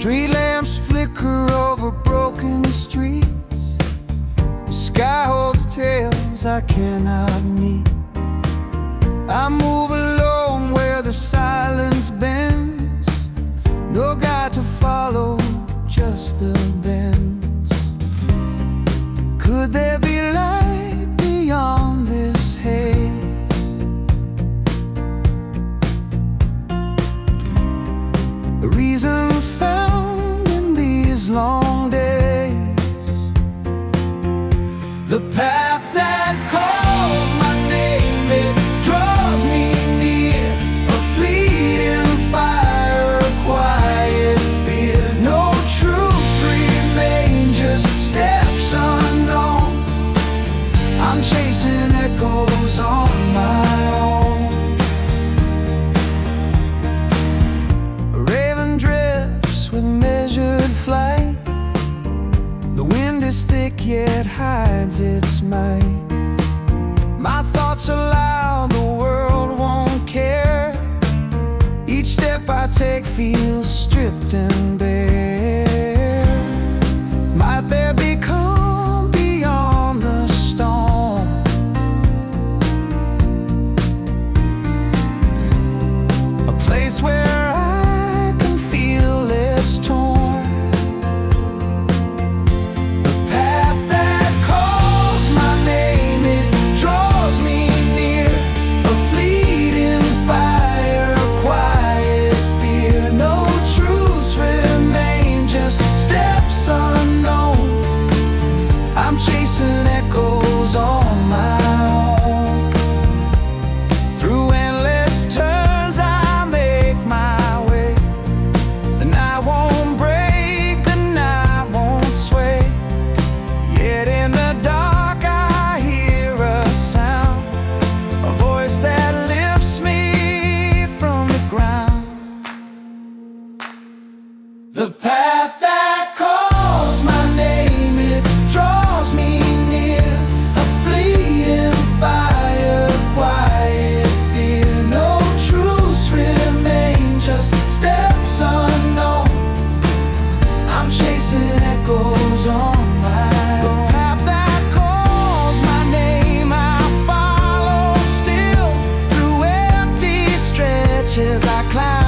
Street lamps flicker over broken streets. The sky holds tales I cannot meet. I move alone where the silence bends. No guide to follow, just the bends. Could there be light beyond this haze? A reason found in these long days. The path that calls my name, it draws me near. A fleeting fire, a quiet fear. No truth remain, just steps unknown. I'm chasing echoes on my own. A raven drifts with measured flight. The wind is thick yet hides its might. My thoughts are loud, the world won't care. Each step I take feels stripped and bare. Might there be calm beyond the storm? A place where I can feel less torn. The path that calls my name, it draws me near. A fleeting fire, a quiet fear. No truths remain, just steps unknown. I'm chasing echoes on my own. Through endless turns I make my way. And I won't break, and I won't sway. Yet in the dark I hear a sound, a voice that lifts me from the ground. The path that calls my name, it draws me near. A fleeting fire, quiet fear. No truths remain, just steps unknown. I'm chasing echoes on my own. The path that calls my name, I follow still. Through empty stretches I climb.